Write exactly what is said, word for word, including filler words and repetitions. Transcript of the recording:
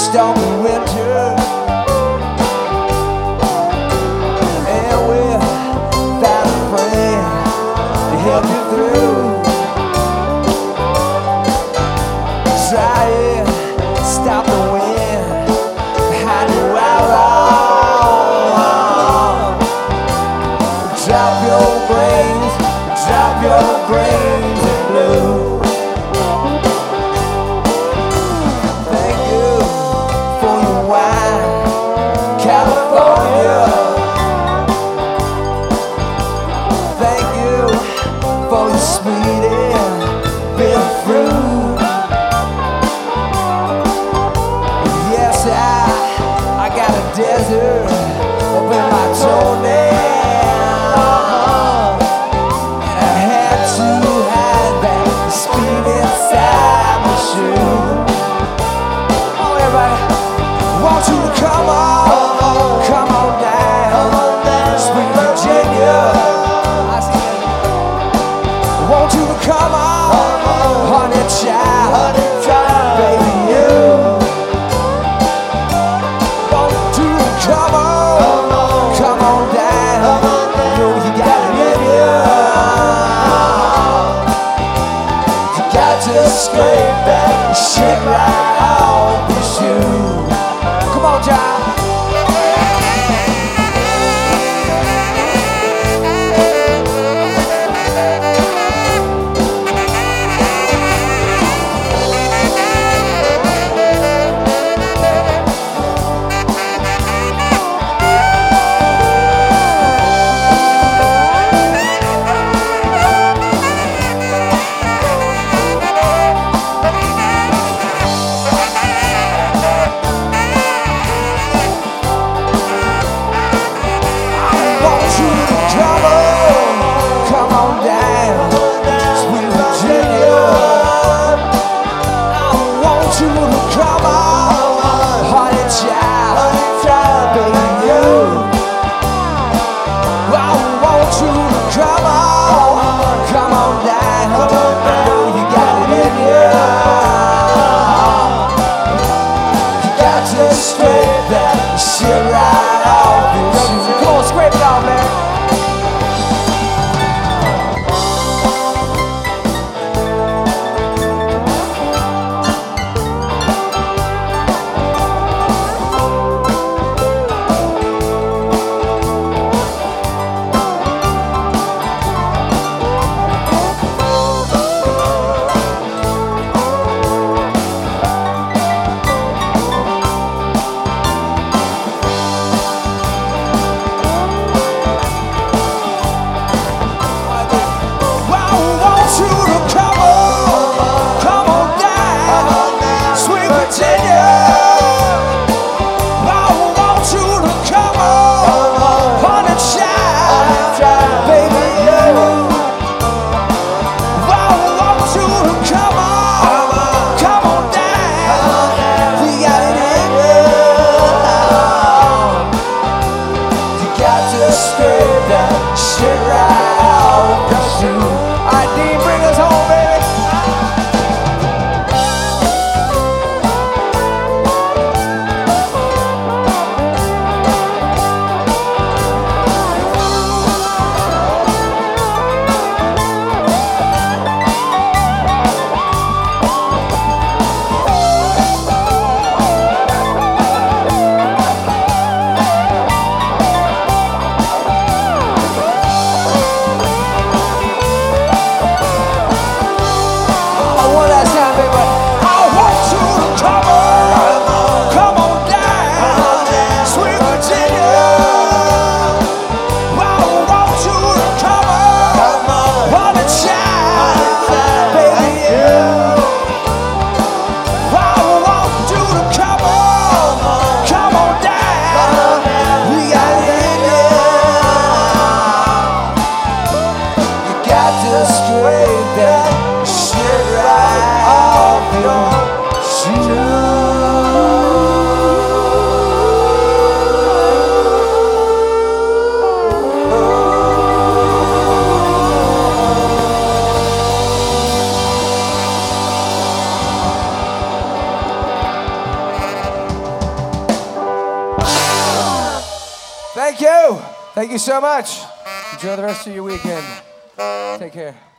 stormy winter, and without a friend to help you through. Try it, stop the wind behind your outlaw. Drop your brains, drop your brains in blue. Thank you for your wine, California. Thank you for your sweet and bitter fruit. Yes, I, I got a desert up in my toenail, and I had to hide that speed inside my shoe. Oh, everybody, want you to come on, come on down, sweet Virginia. I said, want you to come on, honey child, baby you. Want you to come on, come on down, you know you got it in you. You got to scrape that shit right off your shoe. Come on, John. Thank you. Thank you so much. Enjoy the rest of your weekend. Take care.